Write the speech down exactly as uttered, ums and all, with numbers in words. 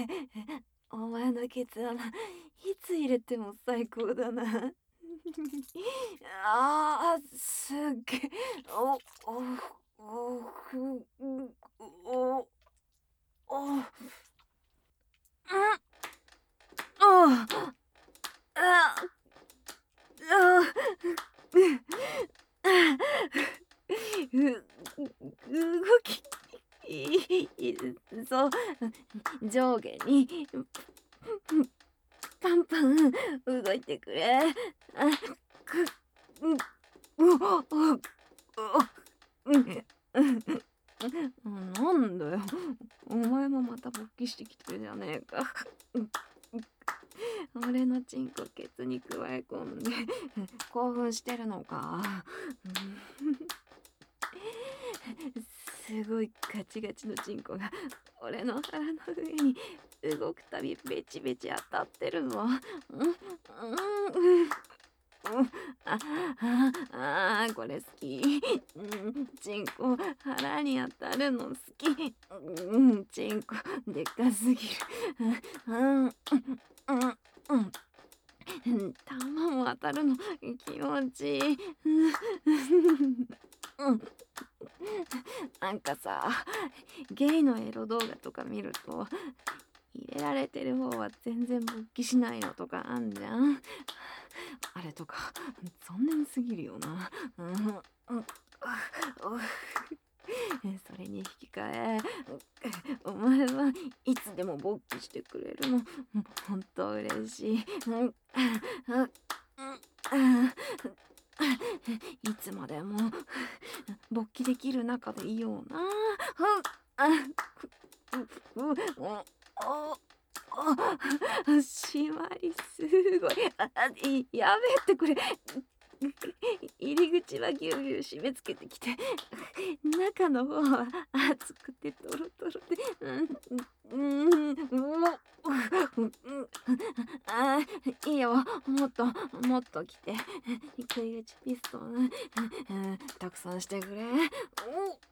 お前のケツ穴、いつ入れても最高だな。ああ、すっげえ。お、お、お、ふ、う、お、お、うん、ああ、ああ、う、動き、いい、そう、上下に、パンパン動いてくれ。あ、く、う、う、お、お、うん、うん、なんだよ。お前もまた勃起してきてるじゃねえか。うん俺のチンコケツに加え込んで興奮してるのか。うんすごいガチガチのチンコが俺の腹の上に動くたびベチベチ当たってるぞ。うんうんうんうんあああこれ好き。うんチンコ腹に当たるの好き。うんチンコでかすぎる。うんうんうんうん玉も当たるの気持ちいい。うん、なんかさ、ゲイのエロ動画とか見ると、入れられてる方は全然勃起しないのとかあんじゃん。あれとか、残念すぎるよな。うん、うん、うんそれに引き換え、お前はいつでも勃起してくれるの。ほんと嬉しい。うん、いつまでも勃起できる仲でいような。うん、あ、あ、あ、締まりすごい。あ、あいやべえってこれ。入り口はぎゅうぎゅう締め付けてきて、中の方は熱くてトロトロで、うん、うん、うん、うお、うん、あーいいよ、もっと、もっと来て、食い打ちピストン、うん、たくさんしてくれ。